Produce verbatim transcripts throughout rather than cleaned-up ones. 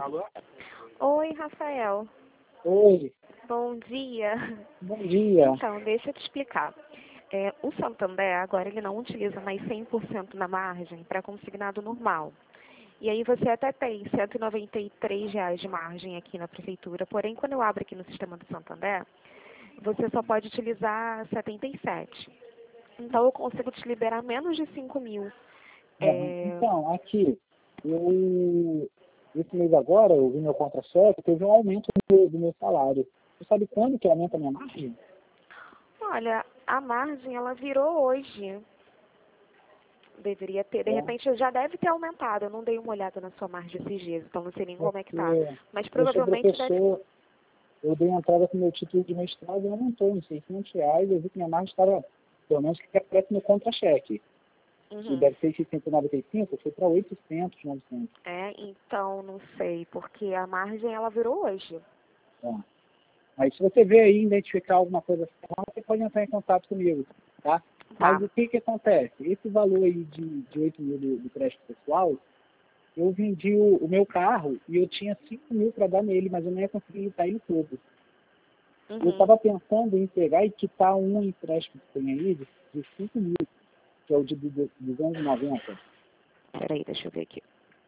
Alô? Oi, Rafael. Oi, Bom dia. bom dia. Então, deixa eu te explicar. É, o Santander, agora, ele não utiliza mais cem por cento na margem para consignado normal. E aí você até tem cento e noventa e três reais de margem aqui na prefeitura. Porém, quando eu abro aqui no sistema do Santander, você só pode utilizar setenta e sete. Então, eu consigo te liberar menos de cinco mil. Uhum. É... Então, aqui, eu, esse mês agora, eu vi meu contra-cheque, teve um aumento do meu, do meu salário. Você sabe quando que aumenta a minha margem? Olha, a margem, ela virou hoje. Deveria ter, de É, repente já deve ter aumentado. Eu não dei uma olhada na sua margem esses dias, então não sei nem como é que tá. porque Mas eu sou provavelmente deve. professor, eu dei entrada com meu título de mestrado e aumentou em seiscentos reais, eu vi que minha margem estava, pelo menos que aparece no contra-cheque, que Uhum. deve ser seiscentos e noventa e cinco, foi para oitocentos, novecentos. É, então não sei, porque a margem ela virou hoje. Tá? Aí se você vê aí, identificar alguma coisa assim, você pode entrar em contato comigo, tá? Mas Tá. o que que acontece? Esse valor aí de, de oito mil do, do crédito pessoal, eu vendi o, o meu carro e eu tinha cinco mil para dar nele, mas eu não ia conseguir quitar ele todo. Eu Uhum. estava pensando em pegar e quitar um empréstimo que tem aí de, de cinco mil, que é o de duzentos e noventa. Peraí, deixa eu ver aqui.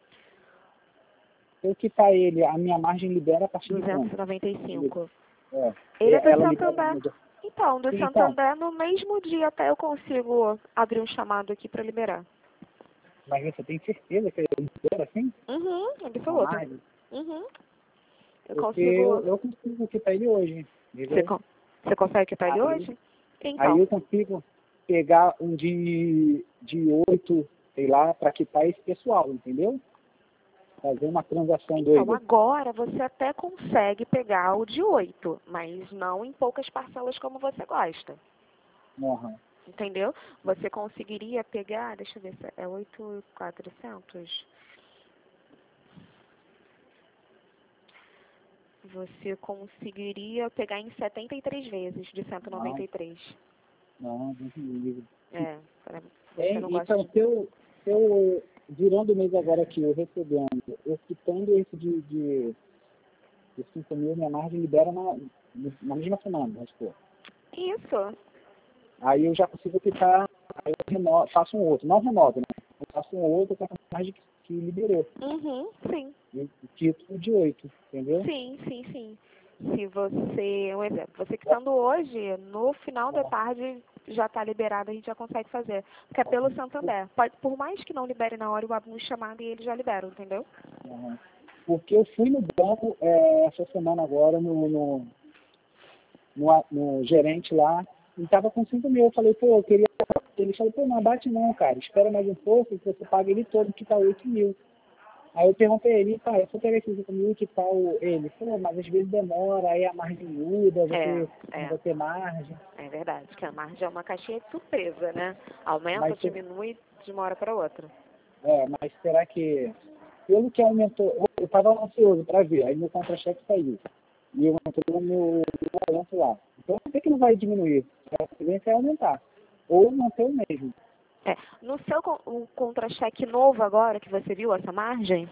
Se eu quitar ele, a minha margem libera a partir de duzentos e quanto? noventa e cinco. É, Ele é do ela libera Santander. no dia. Então, do Então, Santander, no mesmo dia até eu consigo abrir um chamado aqui para liberar. mas você tem certeza que ele libera assim? Uhum, absoluto. Jamais. Uhum. Eu Porque eu, consigo. eu consigo quitar ele hoje, Você, entendeu? con... Você consegue quitar ele Aí, hoje? aí Então. eu consigo pegar um de, de oito, sei lá, para quitar esse pessoal, entendeu? Fazer uma transação Então, doida. agora você até consegue pegar o de oito, mas não em poucas parcelas como você gosta. Uhum. Entendeu? Você conseguiria pegar, deixa eu ver se é oito mil e quatrocentos. Você conseguiria pegar em setenta e três vezes de cento e noventa Não, e três. não, Deus me livre. É, pra- É, você não gosta então, de... se eu, se eu, virando o mês agora aqui, eu recebendo, eu quitando esse de, de, de cinco mil, minha margem libera na, na mesma semana, vamos supor. Isso. Aí eu já consigo quitar, aí eu renovo, faço um outro, não renovo, né? Eu faço um outro com a margem que, que liberou. Uhum, sim. E título de oito, entendeu? Sim, sim, sim. Se você, um exemplo, você que estando hoje, no final da tarde já está liberado, a gente já consegue fazer. Porque é pelo Santander. Pode, por mais que não libere na hora, eu abro um chamado e eles já liberam, entendeu? Uhum. Porque eu fui no banco é, essa semana agora, no, no, no, no gerente lá, e estava com cinco mil. Eu falei, pô, eu queria. Ele falou, pô, não abate não, cara, espera mais um pouco que você paga ele todo, que tá oito mil. Aí eu perguntei a ele, cara, se eu pegar esses cinco mil, que tal ele? Ele falou, mas às vezes demora, aí a margem muda, É, você não é, vai ter margem. é verdade. Que a margem é uma caixinha de surpresa, né? Aumenta, Mas, se- diminui de uma hora para outra. é, mas será que, pelo que aumentou, eu estava ansioso para ver, aí meu contra-cheque saiu. E eu entrei no meu, meu balanço lá. Então, por que que não vai diminuir? A tendência é aumentar. Ou manter o mesmo. É. No seu con- o contra-cheque novo agora, que você viu essa margem,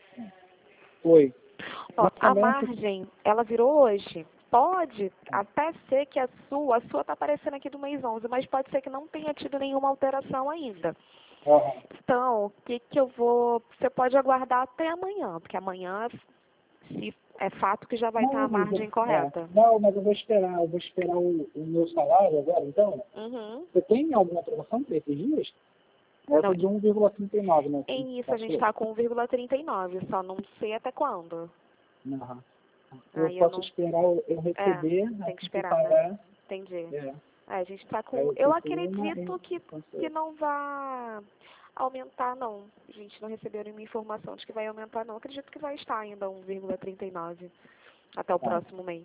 Foi. ó, Mas a também, se- margem, ela virou hoje. Pode até ser que a sua, a sua tá aparecendo aqui do mês onze, mas pode ser que não tenha tido nenhuma alteração ainda. aham. Então, o que que eu vou, você pode aguardar até amanhã, porque amanhã, se é fato que já vai estar não, a mas eu, margem é, correta. não, mas eu vou esperar, eu vou esperar o, o meu salário agora, então. Uhum. Você tem alguma promoção para esses dias? Essa Não, de um vírgula trinta e nove, né? Que em isso a gente passou. está com um vírgula trinta e nove, só não sei até quando. Aham. Eu Aí eu posso não. esperar eu eu É, receber, tem que assim que eu esperar, né? pagar. Entendi. É. É, a gente tá Aí com. eu Eu fico uma acredito e que, que cancelo. não vai aumentar, não. A gente não recebeu nenhuma informação de que vai aumentar, não. Acredito que vai estar ainda um vírgula trinta e nove até o Tá, próximo mês.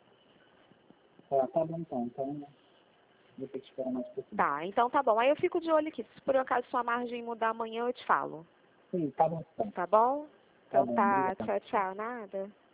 tá, tá bom então. Então vou ter que esperar mais um pouquinho. Tá, então tá bom. Aí eu fico de olho aqui. Se por um acaso sua margem mudar amanhã, eu te falo. Sim, tá bom então. Tá bom? Tá Então bom, tá. obrigado. Tchau, tchau. Nada.